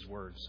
His Word. So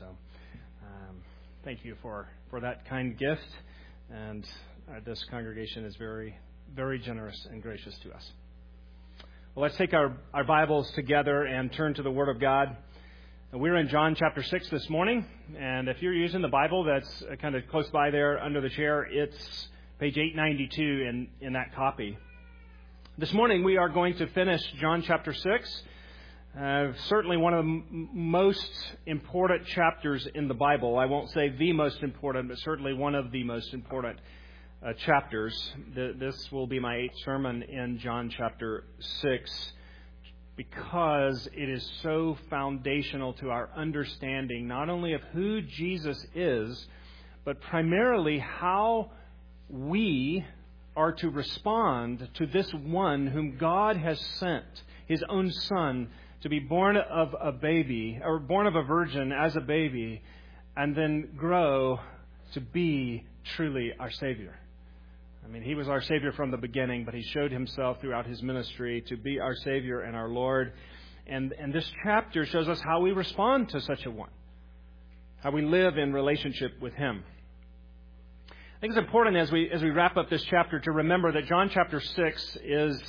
thank you for that kind gift. And this congregation is very, very generous and gracious to us. Well, let's take our Bibles together and turn to the Word of God. We're in John chapter 6 this morning. And if you're using the Bible that's kind of close by there under the chair, it's page 892 in that copy. This morning we are going to finish John chapter 6. Certainly one of the most important chapters in the Bible. I won't say the most important, but certainly one of the most important chapters. This will be my 8th sermon in John chapter 6 because it is so foundational to our understanding not only of who Jesus is, but primarily how we are to respond to this one whom God has sent, His own Son, to be born of a baby, or born of a virgin as a baby, and then grow to be truly our Savior. I mean, He was our Savior from the beginning, but He showed Himself throughout His ministry to be our Savior and our Lord. And this chapter shows us how we respond to such a one, how we live in relationship with Him. I think it's important as we wrap up this chapter to remember that John chapter 6 is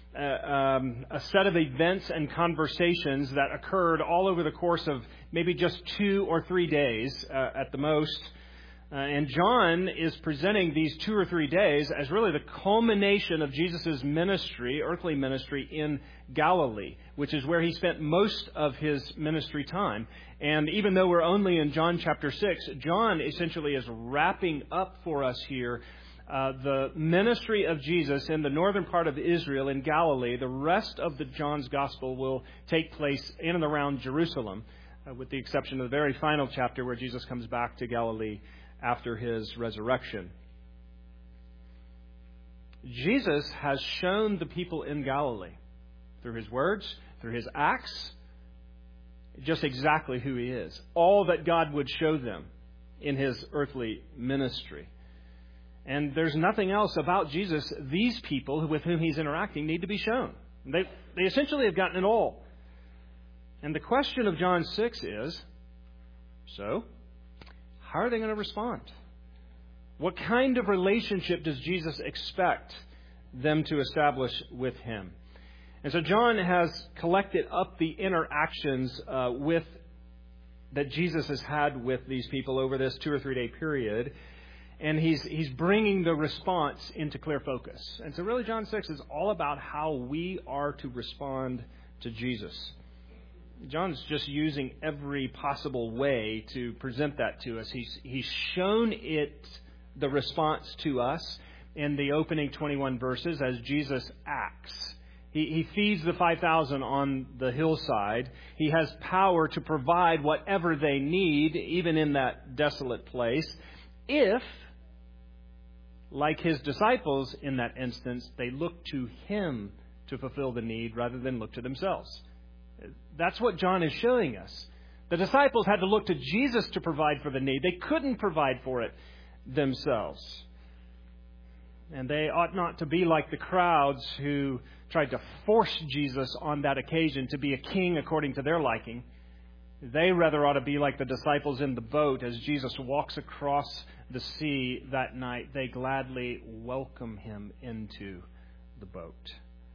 a set of events and conversations that occurred all over the course of maybe just 2 or 3 days at the most. And John is presenting these 2 or 3 days as really the culmination of Jesus' ministry, earthly ministry in Galilee, which is where He spent most of His ministry time. And even though we're only in John chapter 6, John essentially is wrapping up for us here the ministry of Jesus in the northern part of Israel in Galilee. The rest of John's gospel will take place in and around Jerusalem, with the exception of the very final chapter where Jesus comes back to Galilee after His resurrection. Jesus has shown the people in Galilee, through His words, through His acts, just exactly who He is. All that God would show them in His earthly ministry. And there's nothing else about Jesus these people with whom He's interacting need to be shown. They essentially have gotten it all. And the question of John 6 is, so, how are they going to respond? What kind of relationship does Jesus expect them to establish with Him? And so John has collected up the interactions that Jesus has had with these people over this 2 or 3 day period. And he's bringing the response into clear focus. And so really John 6 is all about how we are to respond to Jesus. John's just using every possible way to present that to us. He's shown the response to us in the opening 21 verses as Jesus acts. He feeds the 5,000 on the hillside. He has power to provide whatever they need, even in that desolate place, if, like His disciples in that instance, they look to Him to fulfill the need rather than look to themselves. That's what John is showing us. The disciples had to look to Jesus to provide for the need. They couldn't provide for it themselves. And they ought not to be like the crowds who tried to force Jesus on that occasion to be a king according to their liking. They rather ought to be like the disciples in the boat as Jesus walks across the sea that night. They gladly welcome Him into the boat.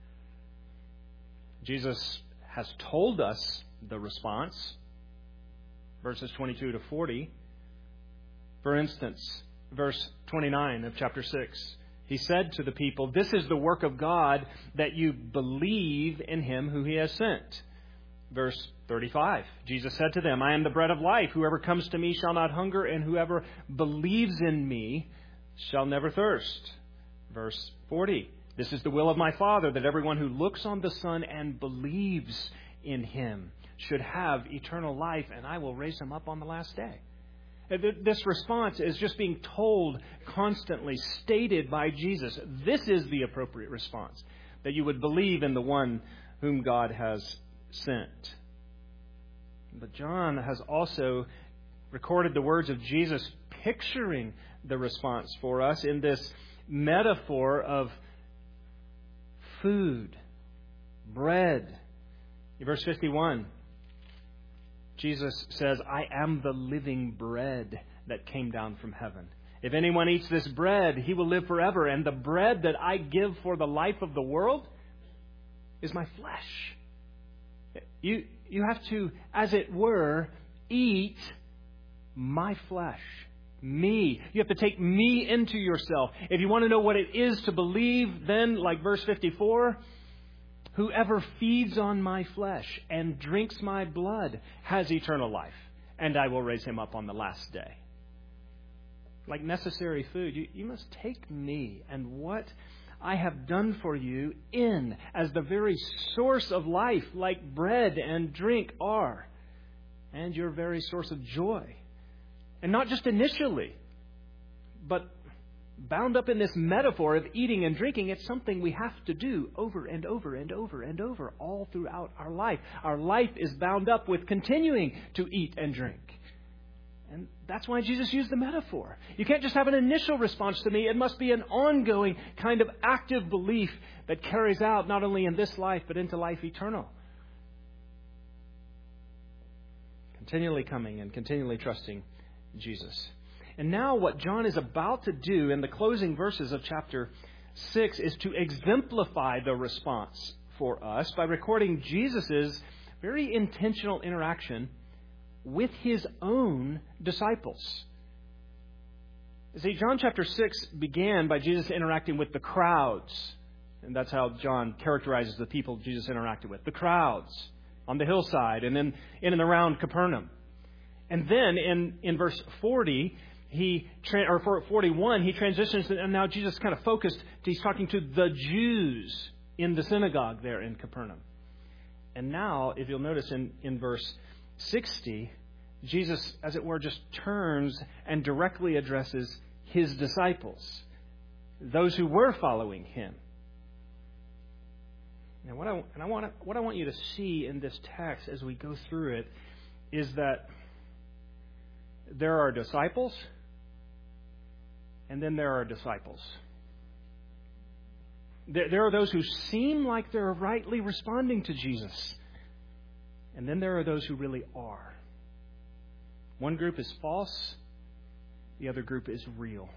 Jesus has told us the response, verses 22 to 40. For instance, verse 29 of chapter 6. He said to the people, "This is the work of God, that you believe in Him who He has sent." Verse 35, Jesus said to them, "I am the bread of life. Whoever comes to me shall not hunger, and whoever believes in me shall never thirst." Verse 40, "This is the will of my Father, that everyone who looks on the Son and believes in Him should have eternal life, and I will raise him up on the last day." This response is just being told constantly, stated by Jesus. This is the appropriate response, that you would believe in the one whom God has sent. But John has also recorded the words of Jesus picturing the response for us in this metaphor of food, bread. In verse 51, Jesus says, I am the living bread that came down from heaven. If anyone eats this bread, he will live forever. And the bread that I give for the life of the world is my flesh. You have to, as it were, eat my flesh. Me. You have to take me into yourself. If you want to know what it is to believe, then, like verse 54, whoever feeds on my flesh and drinks my blood has eternal life, and I will raise him up on the last day. Like necessary food, you must take me and what I have done for you in as the very source of life, like bread and drink are, and your very source of joy. And not just initially, but bound up in this metaphor of eating and drinking, it's something we have to do over and over and over and over all throughout our life. Our life is bound up with continuing to eat and drink. And that's why Jesus used the metaphor. You can't just have an initial response to me. It must be an ongoing kind of active belief that carries out not only in this life, but into life eternal. Continually coming and continually trusting Jesus. And now what John is about to do in the closing verses of chapter 6 is to exemplify the response for us by recording Jesus' very intentional interaction with his own disciples. See, John chapter 6 began by Jesus interacting with the crowds. And that's how John characterizes the people Jesus interacted with. The crowds on the hillside and then in and around Capernaum. And then in verse 40, 41, he transitions, and now Jesus kind of focused. He's talking to the Jews in the synagogue there in Capernaum. And now, if you'll notice in verse 60, Jesus, as it were, just turns and directly addresses his disciples, those who were following him. Now, what I want you to see in this text as we go through it is that there are disciples, and then there are disciples. There are those who seem like they're rightly responding to Jesus, and then there are those who really are. One group is false, the other group is real.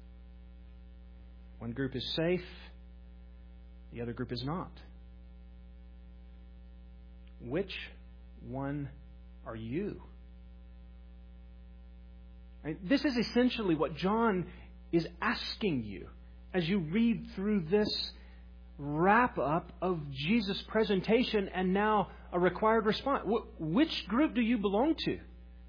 One group is safe, the other group is not. Which one are you? This is essentially what John is asking you as you read through this wrap-up of Jesus' presentation and now a required response. Which group do you belong to?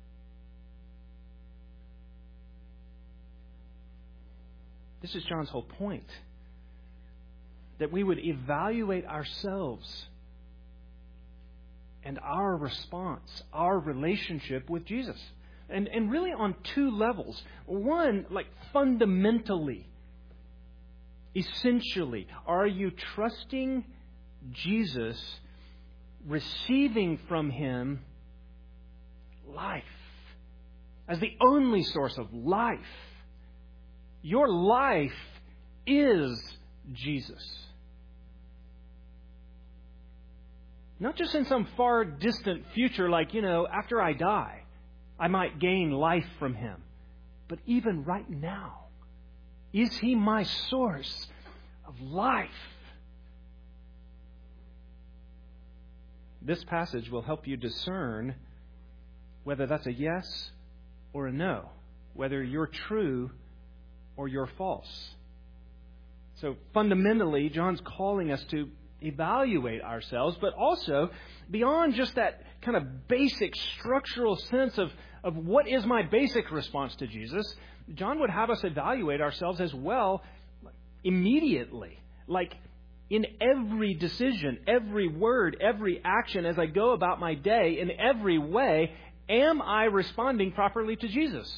This is John's whole point. That we would evaluate ourselves and our response, our relationship with Jesus. And really on two levels. One, like fundamentally, essentially, are you trusting Jesus, receiving from Him life as the only source of life? Your life is Jesus. Not just in some far distant future like, after I die, I might gain life from Him. But even right now, is He my source of life? This passage will help you discern whether that's a yes or a no, whether you're true or you're false. So fundamentally, John's calling us to evaluate ourselves, but also beyond just that kind of basic structural sense of what is my basic response to Jesus, John would have us evaluate ourselves as well immediately. Like in every decision, every word, every action as I go about my day, in every way, am I responding properly to Jesus?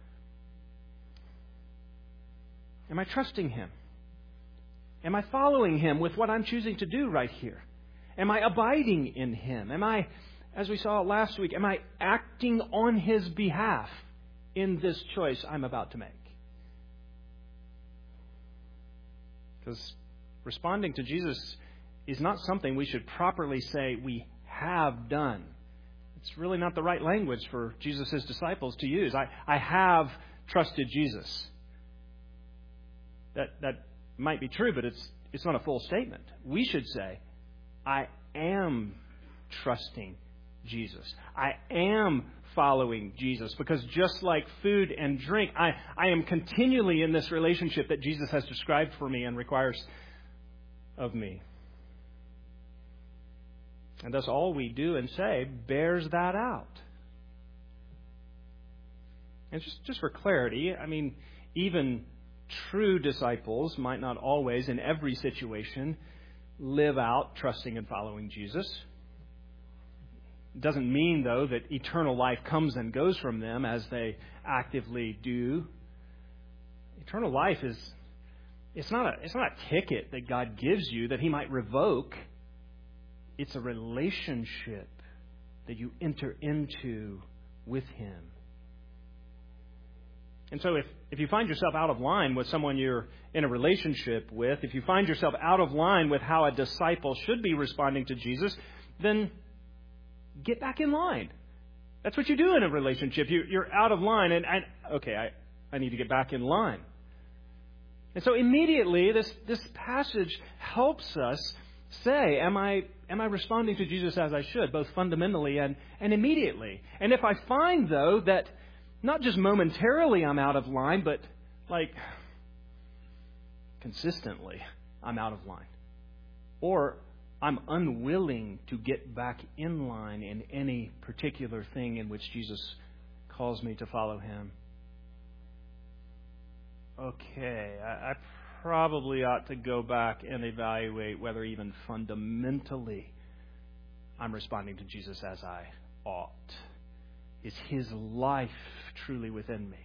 Am I trusting Him? Am I following Him with what I'm choosing to do right here? Am I abiding in Him? Am I, as we saw last week, am I acting on His behalf in this choice I'm about to make? Because responding to Jesus is not something we should properly say we have done. It's really not the right language for Jesus' disciples to use. I have trusted Jesus. That might be true, but it's not a full statement. We should say, I am trusting Jesus. I am following Jesus, because just like food and drink, I am continually in this relationship that Jesus has described for me and requires of me. And thus all we do and say bears that out. And just for clarity, I mean, even true disciples might not always, in every situation, live out trusting and following Jesus. It doesn't mean, though, that eternal life comes and goes from them as they actively do. Eternal life it's not a ticket that God gives you that He might revoke. It's a relationship that you enter into with Him. And so if you find yourself out of line with someone you're in a relationship with, if you find yourself out of line with how a disciple should be responding to Jesus, then get back in line. That's what you do in a relationship. You're out of line, and I need to get back in line. And so immediately this passage helps us say, am I responding to Jesus as I should, both fundamentally and immediately? And if I find, though, that not just momentarily I'm out of line, but like consistently I'm out of line, or I'm unwilling to get back in line in any particular thing in which Jesus calls me to follow Him, okay, I probably ought to go back and evaluate whether even fundamentally I'm responding to Jesus as I ought. Is His life truly within me?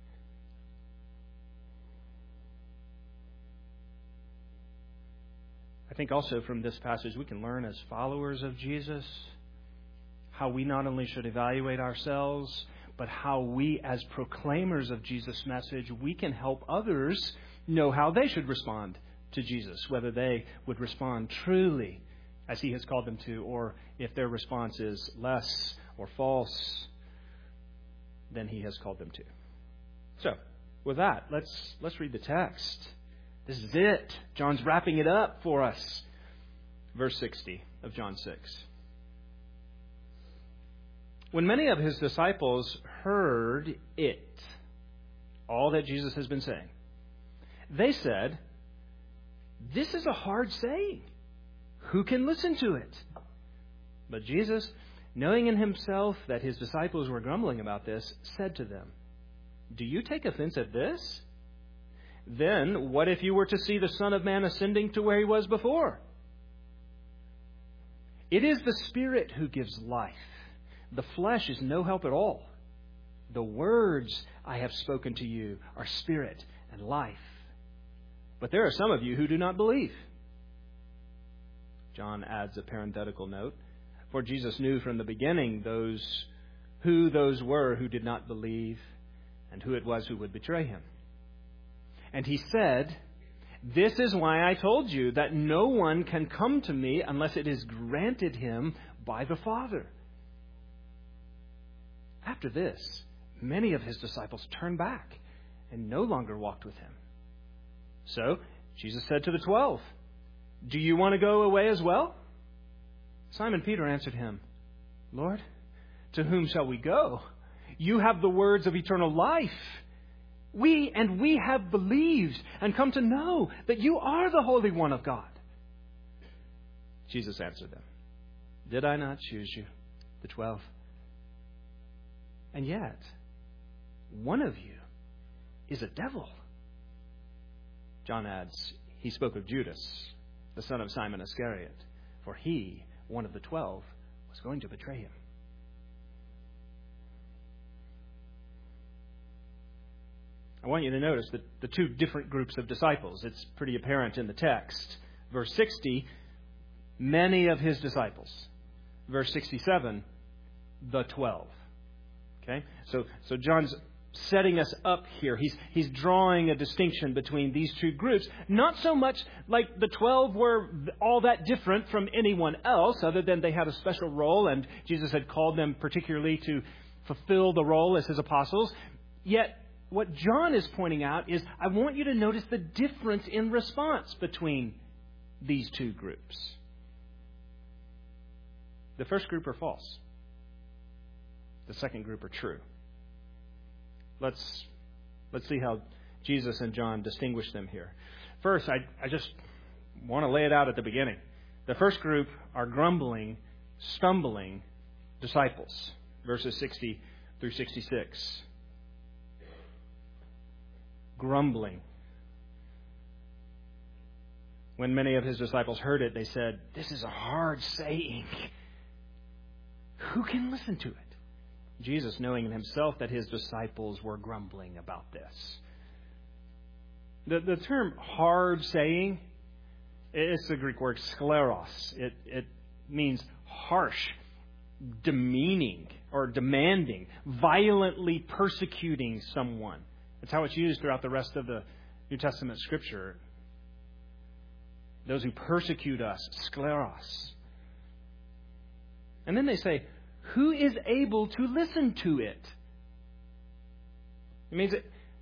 I think also from this passage we can learn as followers of Jesus how we not only should evaluate ourselves, but how we as proclaimers of Jesus' message, we can help others know how they should respond to Jesus, whether they would respond truly as He has called them to, or if their response is less or false than He has called them to. So, with that, let's read the text. This is it. John's wrapping it up for us. Verse 60 of John 6. When many of His disciples heard it, all that Jesus has been saying, they said, "This is a hard saying. Who can listen to it?" But Jesus, knowing in Himself that His disciples were grumbling about this, said to them, "Do you take offense at this? Then what if you were to see the Son of Man ascending to where He was before? It is the Spirit who gives life. The flesh is no help at all. The words I have spoken to you are spirit and life. But there are some of you who do not believe." John adds a parenthetical note. For Jesus knew from the beginning who those were who did not believe and who it was who would betray Him. And He said, "This is why I told you that no one can come to me unless it is granted him by the Father." After this, many of His disciples turned back and no longer walked with Him. So Jesus said to the 12, "Do you want to go away as well?" Simon Peter answered Him, "Lord, to whom shall we go? You have the words of eternal life. We have believed and come to know that You are the Holy One of God." Jesus answered them, "Did I not choose you, the 12? And yet, one of you is a devil." John adds, he spoke of Judas, the son of Simon Iscariot, for he, one of the 12, was going to betray Him. I want you to notice the two different groups of disciples. It's pretty apparent in the text. Verse 60, many of His disciples. Verse 67, the 12. Okay? So John's setting us up here. He's drawing a distinction between these two groups. Not so much like the 12 were all that different from anyone else, other than they had a special role, and Jesus had called them particularly to fulfill the role as His apostles. Yet, what John is pointing out is, I want you to notice the difference in response between these two groups. The first group are false. The second group are true. Let's see how Jesus and John distinguish them here. First, I just want to lay it out at the beginning. The first group are grumbling, stumbling disciples. Verses 60 through 66. Grumbling. When many of His disciples heard it, they said, "This is a hard saying. Who can listen to it?" Jesus, knowing in Himself that His disciples were grumbling about this. The term hard saying, it's the Greek word skleros. It means harsh, demeaning, or demanding, violently persecuting someone. That's how it's used throughout the rest of the New Testament Scripture. Those who persecute us, skleros. And then they say, who is able to listen to it? It means that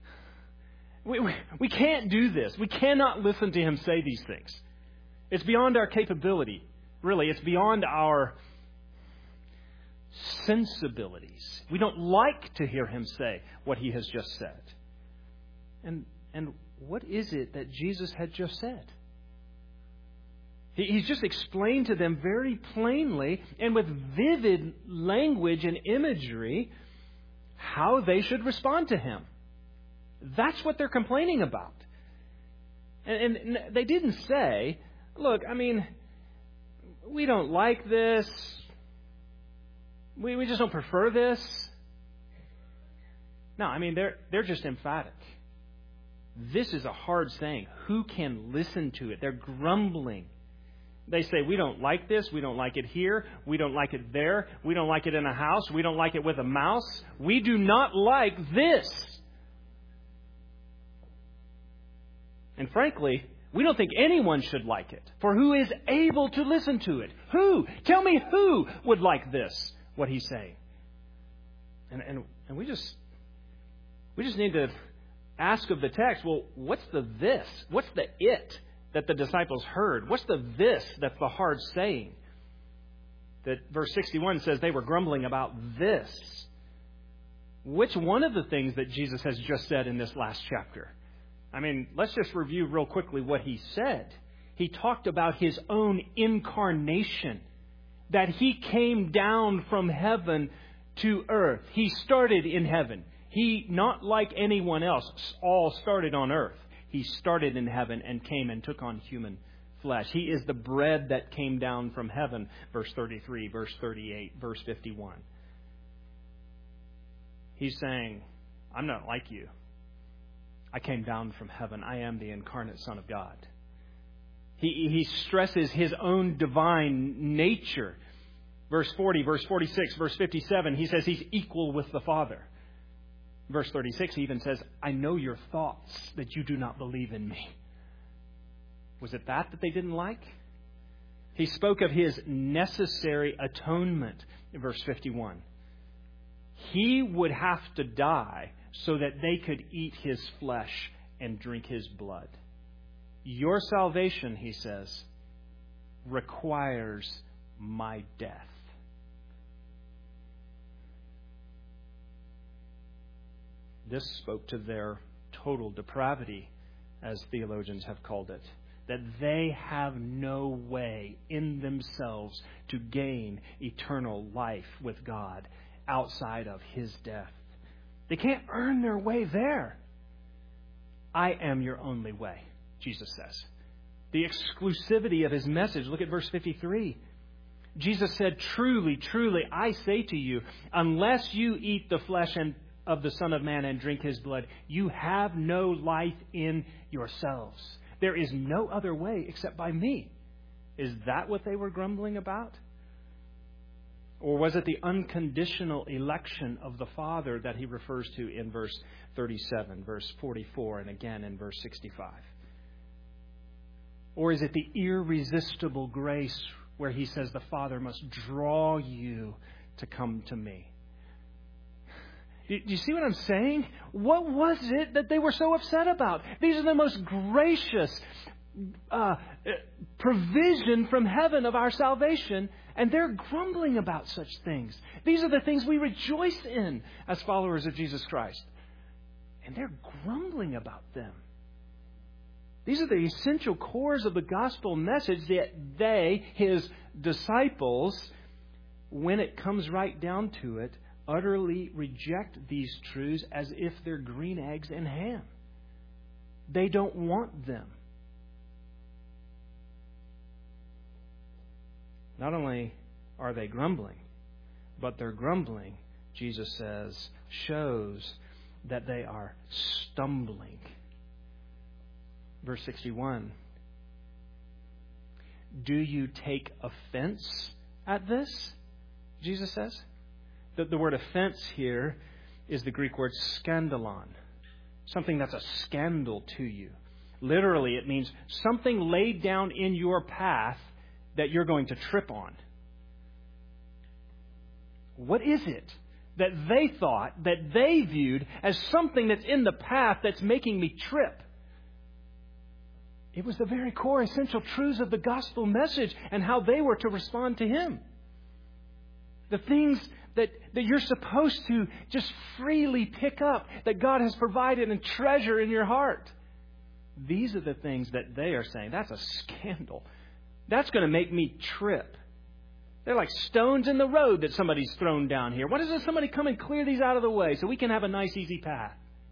we can't do this. We cannot listen to Him say these things. It's beyond our capability. Really, it's beyond our sensibilities. We don't like to hear Him say what He has just said. And what is it that Jesus had just said? He's just explained to them very plainly and with vivid language and imagery how they should respond to Him. That's what they're complaining about. And they didn't say, look, I mean, we don't like this. We just don't prefer this. No, I mean, they're just emphatic. This is a hard saying. Who can listen to it? They're grumbling. They say, we don't like this. We don't like it here. We don't like it there. We don't like it in a house. We don't like it with a mouse. We do not like this. And frankly, we don't think anyone should like it. For who is able to listen to it? Who? Tell me who would like this, what He's saying. And we just need to ask of the text, well, what's the this? What's the it that the disciples heard? What's the this that's the hard saying? That verse 61 says they were grumbling about this. Which one of the things that Jesus has just said in this last chapter? I mean, let's just review real quickly what He said. He talked about His own incarnation, that He came down from heaven to earth. He started in heaven. He, not like anyone else, all started on earth. He started in heaven and came and took on human flesh. He is the bread that came down from heaven, verse 33, verse 38, verse 51. He's saying, I'm not like you. I came down from heaven. I am the incarnate Son of God. He stresses His own divine nature. Verse 40, verse 46, verse 57, He says He's equal with the Father. Verse 36, He even says, I know your thoughts, that you do not believe in me. Was it that they didn't like? He spoke of His necessary atonement in verse 51. He would have to die so that they could eat His flesh and drink His blood. Your salvation, He says, requires my death. This spoke to their total depravity, as theologians have called it. That they have no way in themselves to gain eternal life with God outside of His death. They can't earn their way there. I am your only way, Jesus says. The exclusivity of His message. Look at verse 53. Jesus said, truly, truly, I say to you, unless you eat the flesh of the Son of Man and drink His blood, you have no life in yourselves. There is no other way except by me. Is that what they were grumbling about? Or was it the unconditional election of the Father that he refers to in verse 37, verse 44, and again in verse 65? Or is it the irresistible grace where he says the Father must draw you to come to me? Do you see what I'm saying? What was it that they were so upset about? These are the most gracious provision from heaven of our salvation, and they're grumbling about such things. These are the things we rejoice in as followers of Jesus Christ. And they're grumbling about them. These are the essential cores of the gospel message that they, his disciples, when it comes right down to it, utterly reject these truths as if they're green eggs and ham. They don't want them. Not only are they grumbling, but their grumbling, Jesus says, shows that they are stumbling. Verse 61. Do you take offense at this? Jesus says. The word offense here is the Greek word scandalon. Something that's a scandal to you. Literally, it means something laid down in your path that you're going to trip on. What is it that they thought, that they viewed as something that's in the path that's making me trip? It was the very core essential truths of the gospel message and how they were to respond to Him. The things that you're supposed to just freely pick up, that God has provided and treasure in your heart. These are the things that they are saying, that's a scandal. That's going to make me trip. They're like stones in the road that somebody's thrown down here. Why doesn't somebody come and clear these out of the way so we can have a nice, easy path?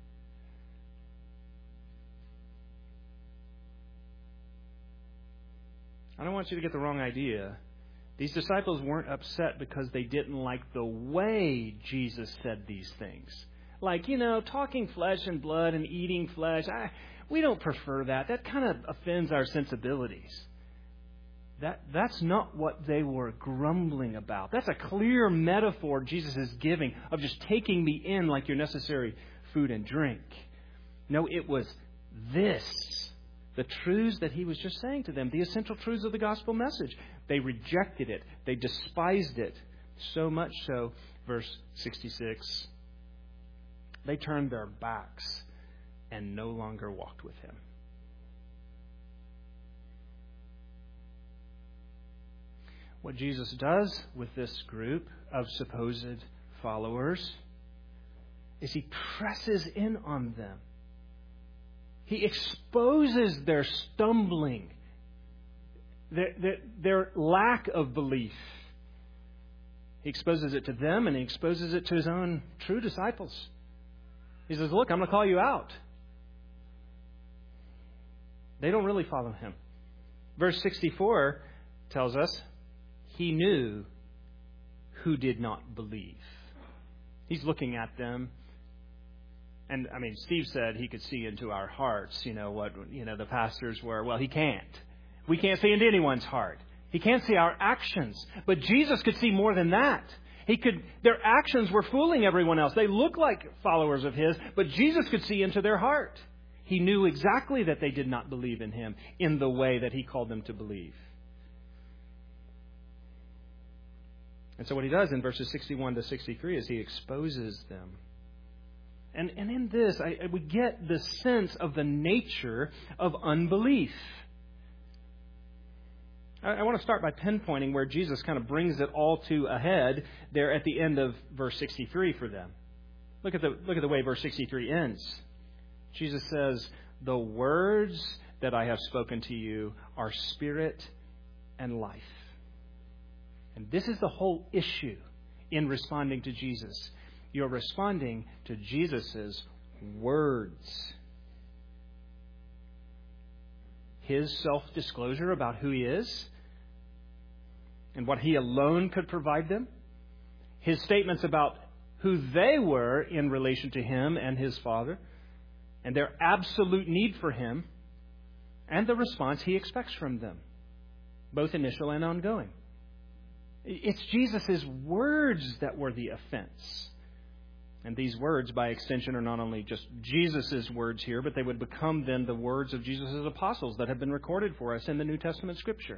I don't want you to get the wrong idea. These disciples weren't upset because they didn't like the way Jesus said these things. Like, talking flesh and blood and eating flesh. We don't prefer that. That kind of offends our sensibilities. That's not what they were grumbling about. That's a clear metaphor Jesus is giving of just taking me in like your necessary food and drink. No, it was this. The truths that he was just saying to them, the essential truths of the gospel message. They rejected it. They despised it. So much so, verse 66, they turned their backs and no longer walked with him. What Jesus does with this group of supposed followers is he presses in on them. He exposes their stumbling, their lack of belief. He exposes it to them and he exposes it to his own true disciples. He says, look, I'm going to call you out. They don't really follow him. Verse 64 tells us, he knew who did not believe. He's looking at them. And, Steve said he could see into our hearts, the pastors were. Well, he can't. We can't see into anyone's heart. He can't see our actions. But Jesus could see more than that. Their actions were fooling everyone else. They looked like followers of his, but Jesus could see into their heart. He knew exactly that they did not believe in him in the way that he called them to believe. And so what he does in verses 61 to 63 is he exposes them. And in this, we get the sense of the nature of unbelief. I want to start by pinpointing where Jesus kind of brings it all to a head there at the end of verse 63 for them. Look at the way verse 63 ends. Jesus says, "The words that I have spoken to you are spirit and life." And this is the whole issue in responding to Jesus. You're responding to Jesus' words. His self-disclosure about who he is and what he alone could provide them. His statements about who they were in relation to him and his Father, and their absolute need for him, and the response he expects from them, both initial and ongoing. It's Jesus' words that were the offense. And these words, by extension, are not only just Jesus' words here, but they would become then the words of Jesus' apostles that have been recorded for us in the New Testament Scripture.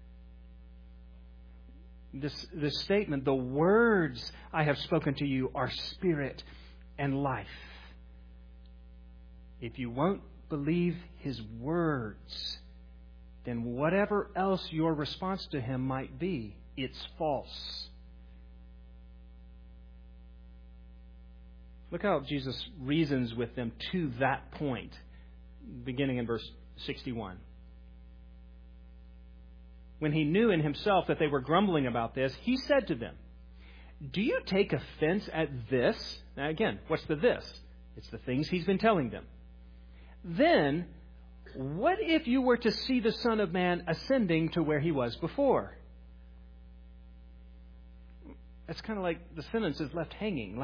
This statement, the words I have spoken to you are spirit and life. If you won't believe His words, then whatever else your response to Him might be, it's false. Look how Jesus reasons with them to that point, beginning in verse 61. When He knew in Himself that they were grumbling about this, He said to them, "Do you take offense at this?" Now again, what's the this? It's the things He's been telling them. "Then, what if you were to see the Son of Man ascending to where He was before?" It's kind of like the sentence is left hanging.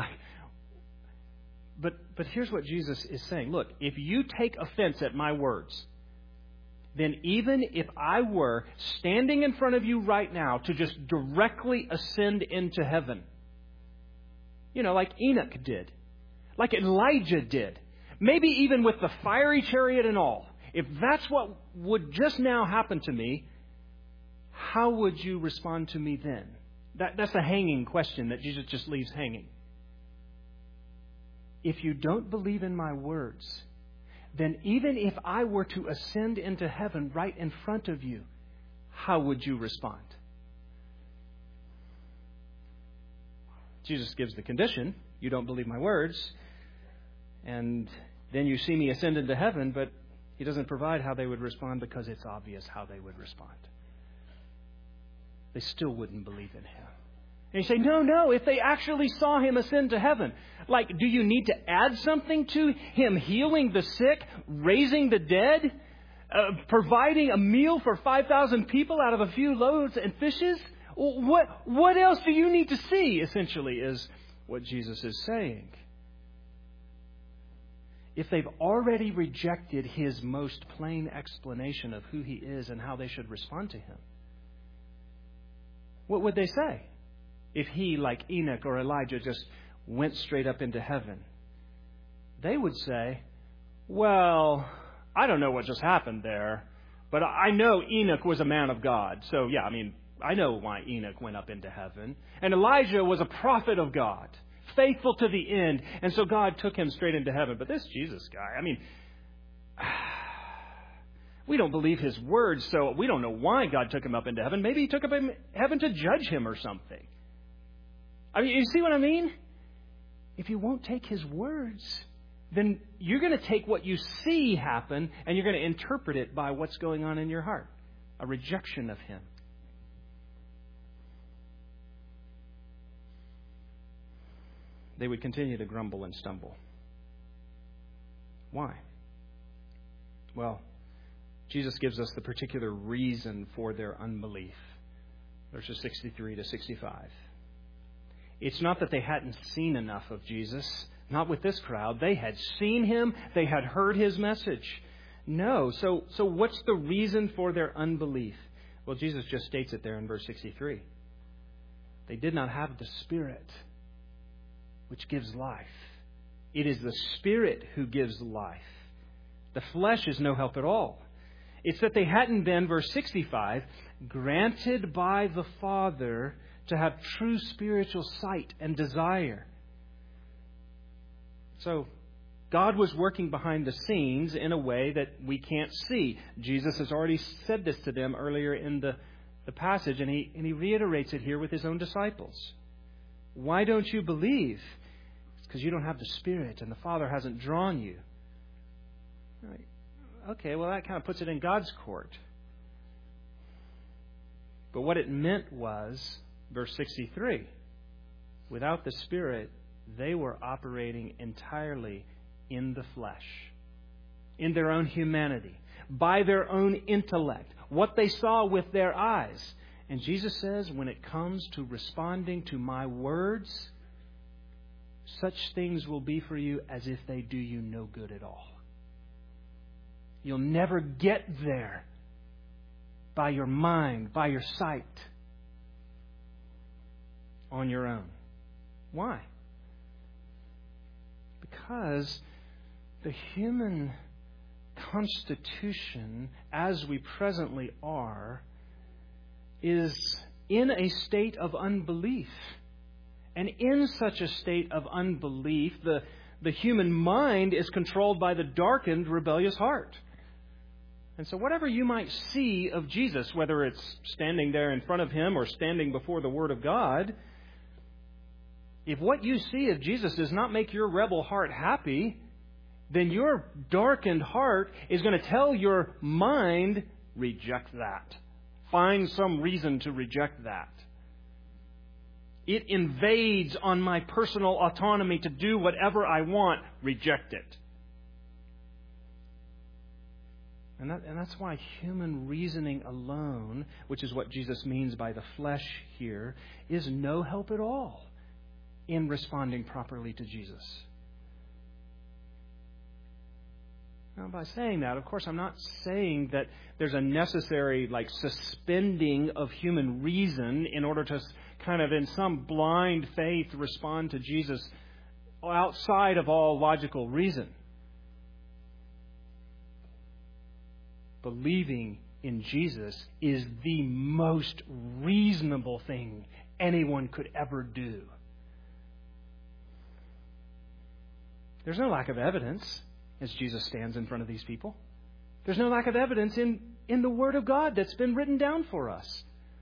But here's what Jesus is saying. Look, if you take offense at my words, then even if I were standing in front of you right now to just directly ascend into heaven, like Enoch did, like Elijah did, maybe even with the fiery chariot and all, if that's what would just now happen to me, how would you respond to me then? That's a hanging question that Jesus just leaves hanging. If you don't believe in my words, then even if I were to ascend into heaven right in front of you, how would you respond? Jesus gives the condition. You don't believe my words. And then you see me ascend into heaven, but He doesn't provide how they would respond because it's obvious how they would respond. They still wouldn't believe in Him. And you say, no, if they actually saw Him ascend to heaven, do you need to add something to Him healing the sick, raising the dead, providing a meal for 5,000 people out of a few loaves and fishes? What else do you need to see, essentially, is what Jesus is saying. If they've already rejected His most plain explanation of who He is and how they should respond to Him, what would they say? If He, like Enoch or Elijah, just went straight up into heaven, they would say, well, I don't know what just happened there, but I know Enoch was a man of God. So, I know why Enoch went up into heaven. And Elijah was a prophet of God, faithful to the end. And so God took him straight into heaven. But this Jesus guy, we don't believe His words, so we don't know why God took him up into heaven. Maybe He took him in heaven to judge him or something. You see what I mean? If you won't take His words, then you're going to take what you see happen and you're going to interpret it by what's going on in your heart. A rejection of Him. They would continue to grumble and stumble. Why? Well, Jesus gives us the particular reason for their unbelief. Verses 63 to 65. It's not that they hadn't seen enough of Jesus. Not with this crowd. They had seen Him. They had heard His message. No. So what's the reason for their unbelief? Well, Jesus just states it there in verse 63. They did not have the Spirit, which gives life. It is the Spirit who gives life. The flesh is no help at all. It's that they hadn't been, verse 65, granted by the Father to have true spiritual sight and desire. So, God was working behind the scenes in a way that we can't see. Jesus has already said this to them earlier in the passage, and he reiterates it here with His own disciples. Why don't you believe? It's because you don't have the Spirit, and the Father hasn't drawn you. Right. Okay, well, that kind of puts it in God's court. But what it meant was, verse 63, without the Spirit, they were operating entirely in the flesh, in their own humanity, by their own intellect, what they saw with their eyes. And Jesus says, when it comes to responding to my words, such things will be for you as if they do you no good at all. You'll never get there by your mind, by your sight. on your own. Why? Because the human constitution, as we presently are, is in a state of unbelief. And in such a state of unbelief, the human mind is controlled by the darkened, rebellious heart. And so whatever you might see of Jesus, whether it's standing there in front of Him or standing before the Word of God, if what you see of Jesus does not make your rebel heart happy, then your darkened heart is going to tell your mind, reject that. Find some reason to reject that. It invades on my personal autonomy to do whatever I want. Reject it. And that's why human reasoning alone, which is what Jesus means by the flesh here, is no help at all in responding properly to Jesus. Now, by saying that, of course, I'm not saying that there's a necessary, suspending of human reason in order to kind of in some blind faith respond to Jesus outside of all logical reason. Believing in Jesus is the most reasonable thing anyone could ever do. There's no lack of evidence as Jesus stands in front of these people. There's no lack of evidence in the Word of God that's been written down for us.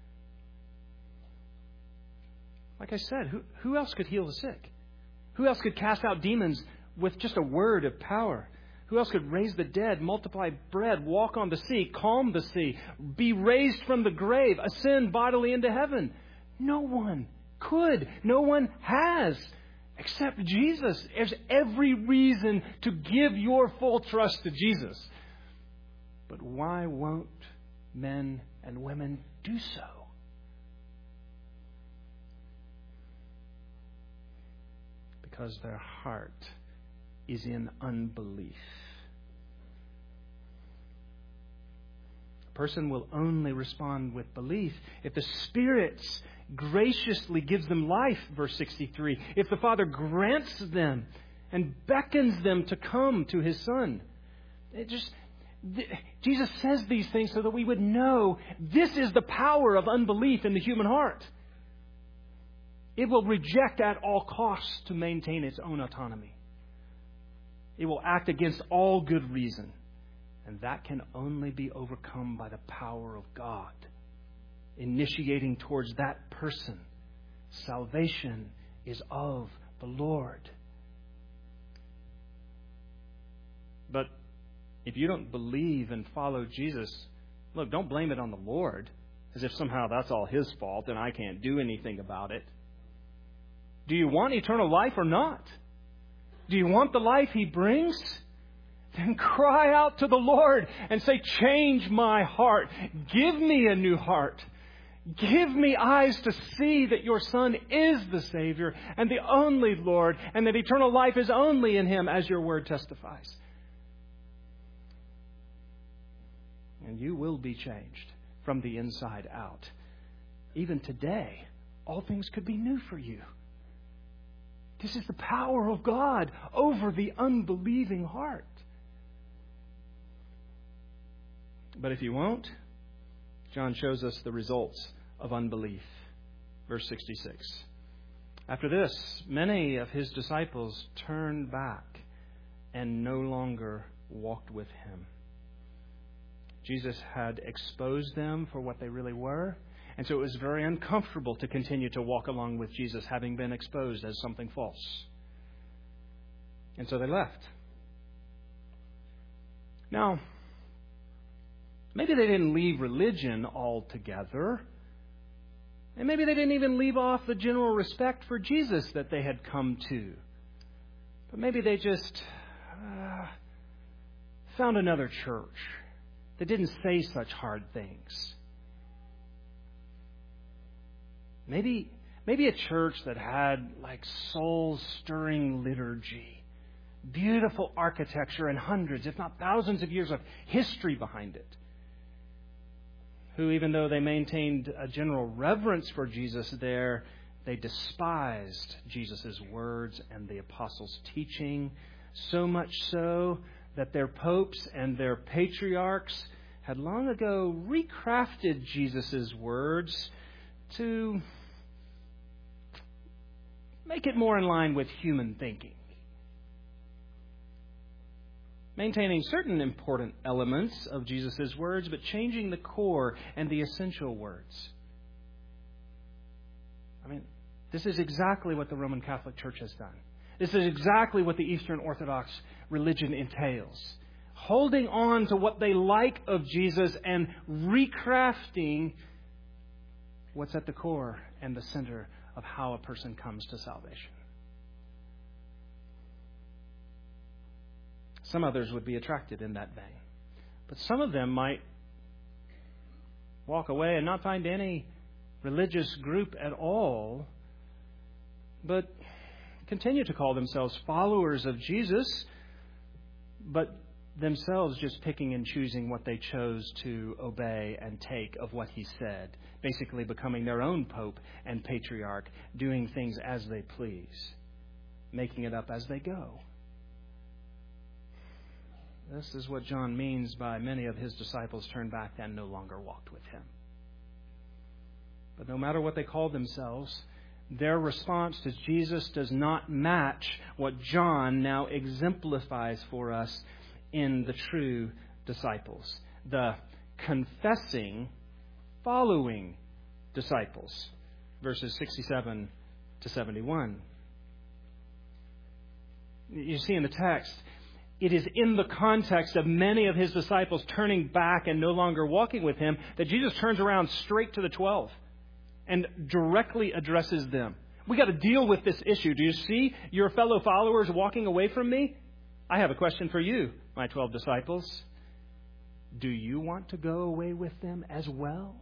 Like I said, who else could heal the sick? Who else could cast out demons with just a word of power? Who else could raise the dead, multiply bread, walk on the sea, calm the sea, be raised from the grave, ascend bodily into heaven? No one could. No one has. Except Jesus. There's every reason to give your full trust to Jesus. But why won't men and women do so? Because their heart is in unbelief. A person will only respond with belief if the Spirit graciously gives them life, verse 63. If the Father grants them and beckons them to come to His Son. Jesus says these things so that we would know this is the power of unbelief in the human heart. It will reject at all costs to maintain its own autonomy. It will act against all good reason. And that can only be overcome by the power of God, initiating towards that person. Salvation is of the Lord. But if you don't believe and follow Jesus, look, don't blame it on the Lord, as if somehow that's all His fault and I can't do anything about it. Do you want eternal life or not? Do you want the life He brings? Then cry out to the Lord and say, change my heart. Give me a new heart. Give me eyes to see that your Son is the Savior and the only Lord, and that eternal life is only in Him, as your word testifies. And you will be changed from the inside out. Even today, all things could be new for you. This is the power of God over the unbelieving heart. But if you won't, John shows us the results of unbelief. Verse 66. After this, many of His disciples turned back and no longer walked with Him. Jesus had exposed them for what they really were. And so it was very uncomfortable to continue to walk along with Jesus, having been exposed as something false. And so they left. Now, maybe they didn't leave religion altogether. And maybe they didn't even leave off the general respect for Jesus that they had come to. But maybe they just found another church that didn't say such hard things. Maybe a church that had soul-stirring liturgy, beautiful architecture, and hundreds, if not thousands of years of history behind it. Who, even though they maintained a general reverence for Jesus there, They despised Jesus' words and the apostles' teaching, so much so that their popes and their patriarchs had long ago recrafted Jesus' words to make it more in line with human thinking, maintaining certain important elements of Jesus' words, but changing the core and the essential words. This is exactly what the Roman Catholic Church has done. This is exactly what the Eastern Orthodox religion entails. Holding on to what they like of Jesus and recrafting what's at the core and the center of how a person comes to salvation. Some others would be attracted in that vein. But some of them might walk away and not find any religious group at all, but continue to call themselves followers of Jesus, but themselves just picking and choosing what they chose to obey and take of what he said, basically becoming their own pope and patriarch, doing things as they please, making it up as they go. This is what John means by many of his disciples turned back and no longer walked with him. But no matter what they called themselves, their response to Jesus does not match what John now exemplifies for us in the true disciples, the confessing, following disciples. Verses 67 to 71. You see in the text, it is in the context of many of his disciples turning back and no longer walking with him that Jesus turns around straight to the 12 and directly addresses them. We got to deal with this issue. Do you see your fellow followers walking away from me? I have a question for you, my 12 disciples. Do you want to go away with them as well?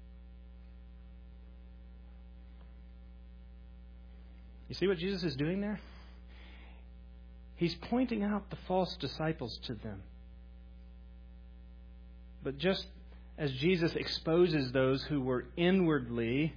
You see what Jesus is doing there? He's pointing out the false disciples to them. But just as Jesus exposes those who were inwardly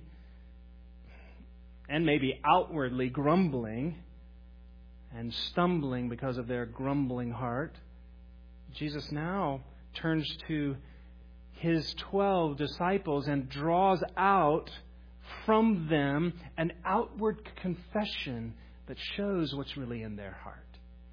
and maybe outwardly grumbling and stumbling because of their grumbling heart, Jesus now turns to his 12 disciples and draws out from them an outward confession that shows what's really in their heart.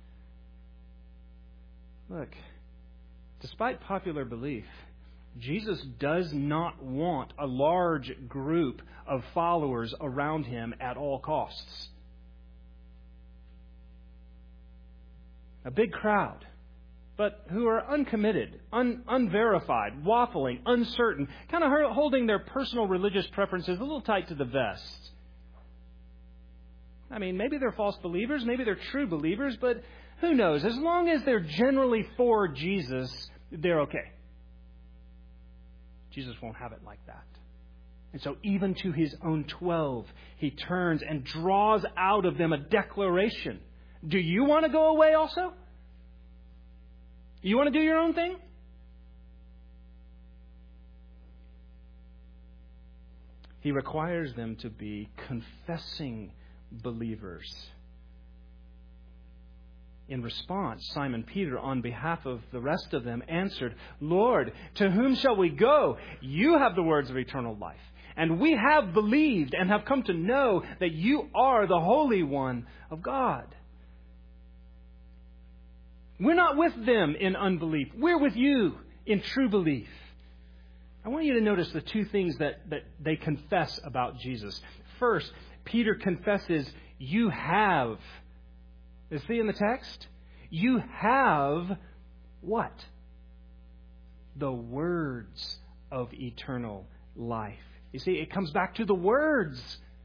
Look, despite popular belief, Jesus does not want a large group of followers around him at all costs. A big crowd, but who are uncommitted, unverified, waffling, uncertain, kind of holding their personal religious preferences a little tight to the vest. Maybe they're false believers, maybe they're true believers, but who knows? As long as they're generally for Jesus, they're okay. Jesus won't have it like that. And so even to his own 12, he turns and draws out of them a declaration. Do you want to go away also? You want to do your own thing? He requires them to be confessing believers. In response, Simon Peter, on behalf of the rest of them, answered, Lord, to whom shall we go? You have the words of eternal life. And we have believed and have come to know that you are the Holy One of God. We're not with them in unbelief. We're with you in true belief. I want you to notice the two things that they confess about Jesus. First, Peter confesses, you have. You see in the text? You have what? The words of eternal life. You see, it comes back to the words.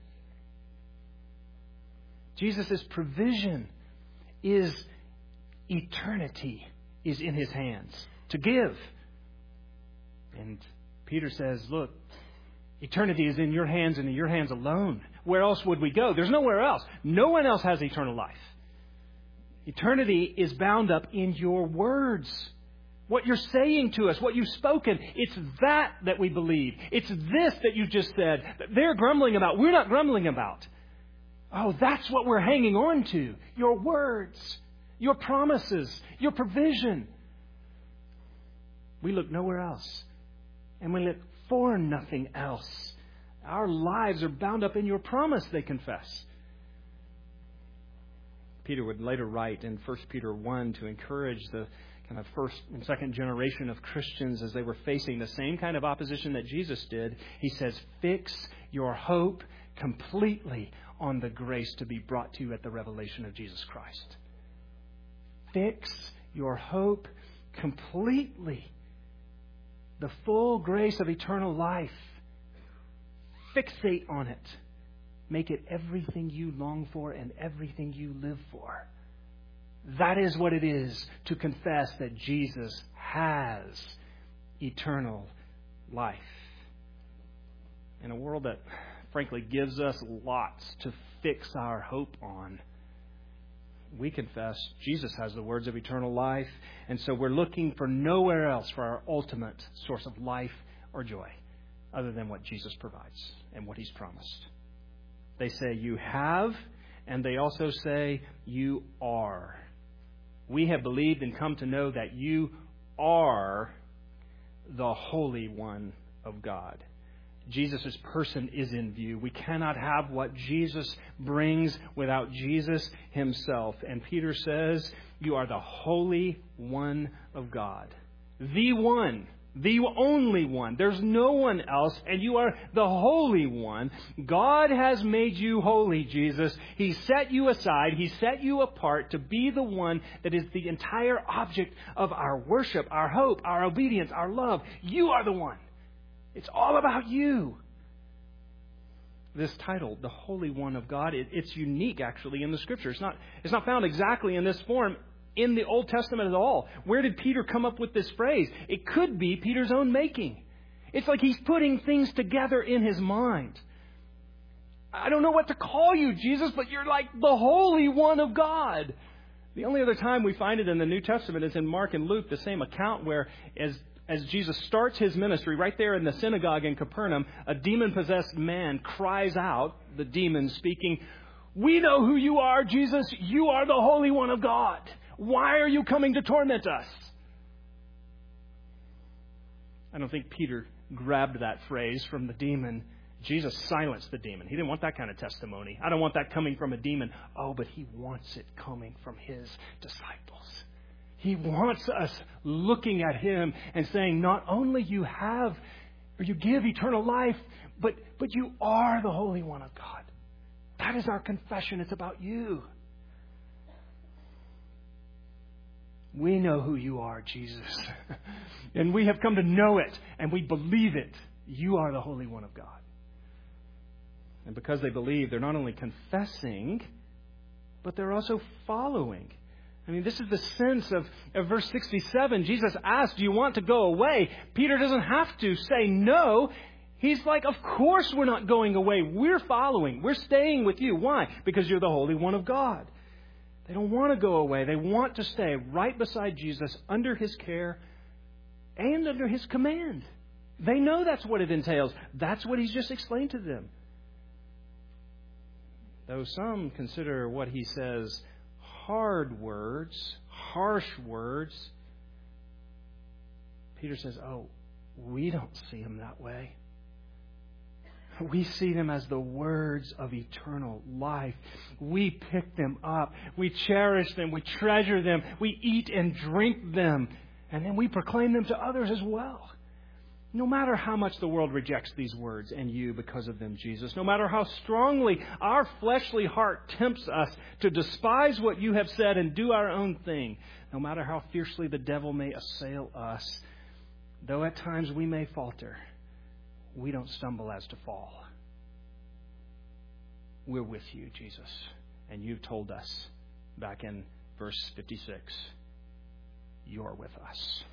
Jesus' provision is eternity is in his hands to give. And Peter says, look, eternity is in your hands and in your hands alone. Where else would we go? There's nowhere else. No one else has eternal life. Eternity is bound up in your words. What you're saying to us, what you've spoken, it's that we believe. It's this that you just said that they're grumbling about. We're not grumbling about. Oh, that's what we're hanging on to. Your words, your promises, your provision. We look nowhere else. And we look for nothing else. Our lives are bound up in your promise, they confess. Peter would later write in 1 Peter 1 to encourage the kind of first and second generation of Christians as they were facing the same kind of opposition that Jesus did. He says, fix your hope completely on the grace to be brought to you at the revelation of Jesus Christ. Fix your hope completely. The full grace of eternal life. Fixate on it. Make it everything you long for and everything you live for. That is what it is to confess that Jesus has eternal life. In a world that, frankly, gives us lots to fix our hope on, we confess Jesus has the words of eternal life, and so we're looking for nowhere else for our ultimate source of life or joy other than what Jesus provides and what He's promised. They say you have, and they also say you are. We have believed and come to know that you are the Holy One of God. Jesus' person is in view. We cannot have what Jesus brings without Jesus Himself. And Peter says, you are the Holy One of God. The one. The only one. There's no one else, and you are the Holy One. God has made you holy, Jesus. He set you aside. He set you apart to be the one that is the entire object of our worship, our hope, our obedience, our love. You are the one. It's all about you. This title, the Holy One of God, it's unique actually in the Scripture. It's not found exactly in this form in the Old Testament at all. Where did Peter come up with this phrase? It could be Peter's own making. It's like he's putting things together in his mind. I don't know what to call you, Jesus, but you're like the Holy One of God. The only other time we find it in the New Testament is in Mark and Luke, the same account where as Jesus starts His ministry right there in the synagogue in Capernaum, a demon-possessed man cries out, the demon speaking, "We know who you are, Jesus. You are the Holy One of God. Why are you coming to torment us?" I don't think Peter grabbed that phrase from the demon. Jesus silenced the demon. He didn't want that kind of testimony. I don't want that coming from a demon. Oh, but He wants it coming from His disciples. He wants us looking at Him and saying, not only you have or you give eternal life, but you are the Holy One of God. That is our confession. It's about you. We know who you are, Jesus. And we have come to know it, and we believe it. You are the Holy One of God. And because they believe, they're not only confessing, but they're also following. I mean, this is the sense of verse 67. Jesus asked, do you want to go away? Peter doesn't have to say no. He's like, of course we're not going away. We're following. We're staying with you. Why? Because you're the Holy One of God. They don't want to go away. They want to stay right beside Jesus, under His care and under His command. They know that's what it entails. That's what He's just explained to them. Though some consider what He says hard words, harsh words, Peter says, oh, we don't see Him that way. We see them as the words of eternal life. We pick them up. We cherish them. We treasure them. We eat and drink them. And then we proclaim them to others as well. No matter how much the world rejects these words and you because of them, Jesus, no matter how strongly our fleshly heart tempts us to despise what you have said and do our own thing, no matter how fiercely the devil may assail us, though at times we may falter, we don't stumble as to fall. We're with you, Jesus. And you've told us back in verse 56, you're with us.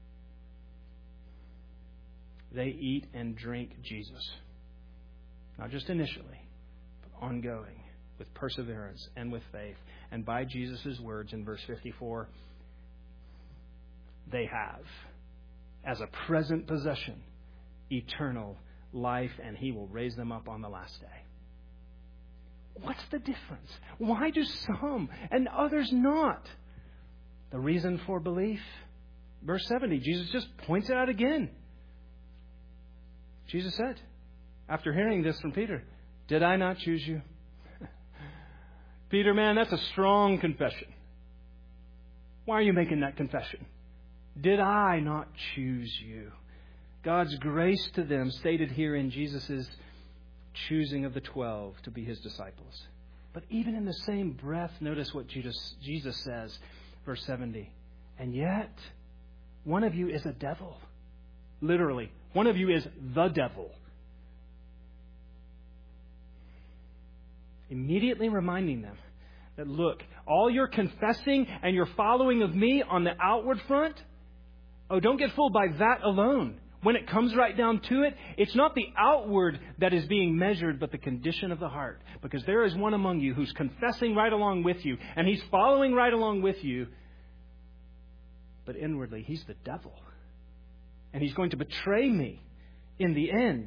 They eat and drink Jesus. Not just initially, but ongoing, with perseverance and with faith. And by Jesus' words in verse 54, they have, as a present possession, eternal life, and He will raise them up on the last day. What's the difference? Why do some and others not? The reason for belief? Verse 70, Jesus just points it out again. Jesus said, after hearing this from Peter, "Did I not choose you?" Peter, man, that's a strong confession. Why are you making that confession? Did I not choose you? God's grace to them stated here in Jesus' choosing of the 12 to be His disciples. But even in the same breath, notice what Jesus says, verse 70. And yet, one of you is a devil. Literally, one of you is the devil. Immediately reminding them that, look, all your confessing and your following of me on the outward front, don't get fooled by that alone. When it comes right down to it, it's not the outward that is being measured, but the condition of the heart. Because there is one among you who's confessing right along with you, and he's following right along with you, but inwardly he's the devil. And he's going to betray me in the end.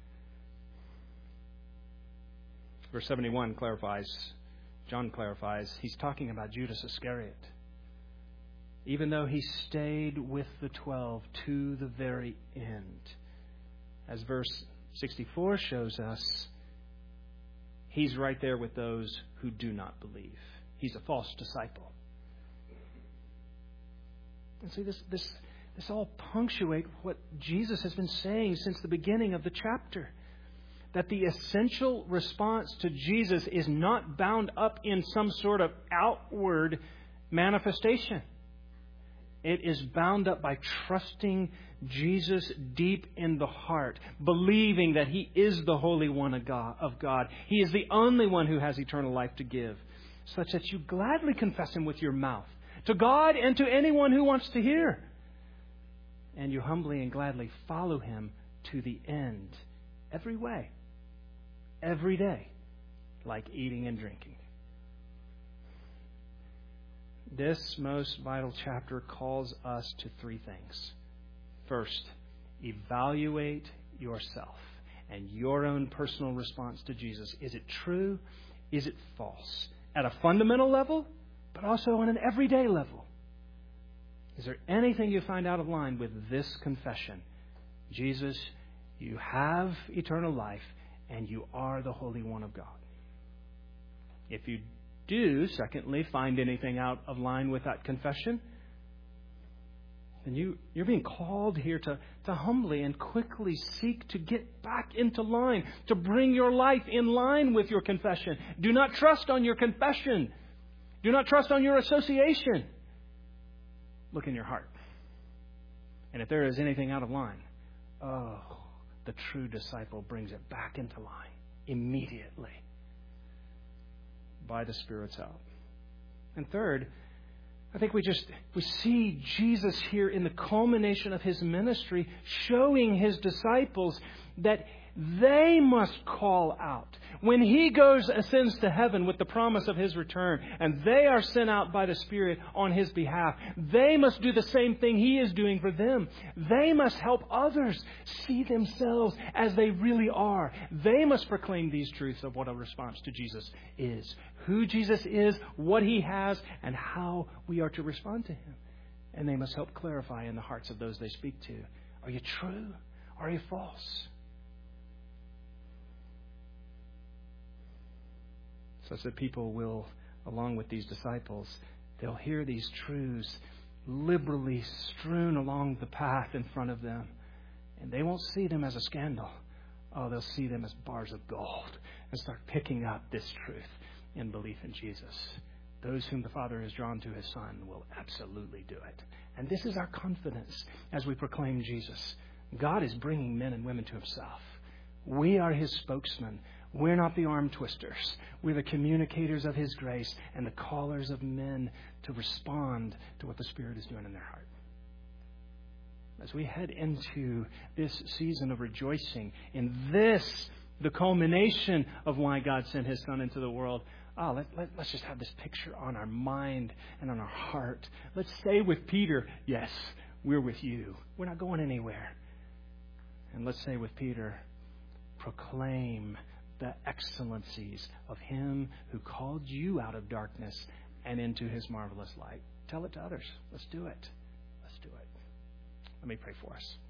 Verse 71 John clarifies, he's talking about Judas Iscariot. Even though he stayed with the 12 to the very end. As verse 64 shows us, he's right there with those who do not believe. He's a false disciple. And see, this all punctuates what Jesus has been saying since the beginning of the chapter. That the essential response to Jesus is not bound up in some sort of outward manifestation. It is bound up by trusting Jesus deep in the heart, believing that He is the Holy One of God. He is the only one who has eternal life to give, such that you gladly confess Him with your mouth, to God and to anyone who wants to hear. And you humbly and gladly follow Him to the end, every way, every day, like eating and drinking. This most vital chapter calls us to three things. First, evaluate yourself and your own personal response to Jesus. Is it true? Is it false? At a fundamental level, but also on an everyday level. Is there anything you find out of line with this confession? Jesus, you have eternal life and you are the Holy One of God. If you do, secondly, find anything out of line with that confession, then you're being called here to humbly and quickly seek to get back into line, to bring your life in line with your confession. Do not trust on your confession. Do not trust on your association. Look in your heart. And if there is anything out of line, the true disciple brings it back into line immediately by the Spirit's help. And third, I think we see Jesus here in the culmination of His ministry, showing His disciples that they must call out. When He ascends to heaven with the promise of His return, and they are sent out by the Spirit on His behalf, they must do the same thing He is doing for them. They must help others see themselves as they really are. They must proclaim these truths of what a response to Jesus is. Who Jesus is, what He has, and how we are to respond to Him. And they must help clarify in the hearts of those they speak to. Are you true? Are you false? Such that people will, along with these disciples, they'll hear these truths liberally strewn along the path in front of them. And they won't see them as a scandal. They'll see them as bars of gold and start picking up this truth in belief in Jesus. Those whom the Father has drawn to His Son will absolutely do it. And this is our confidence as we proclaim Jesus. God is bringing men and women to Himself. We are His spokesmen. We're not the arm twisters. We're the communicators of His grace and the callers of men to respond to what the Spirit is doing in their heart. As we head into this season of rejoicing in this, the culmination of why God sent His Son into the world, let's just have this picture on our mind and on our heart. Let's say with Peter, yes, we're with you. We're not going anywhere. And let's say with Peter, proclaim the excellencies of Him who called you out of darkness and into His marvelous light. Tell it to others. Let's do it. Let's do it. Let me pray for us.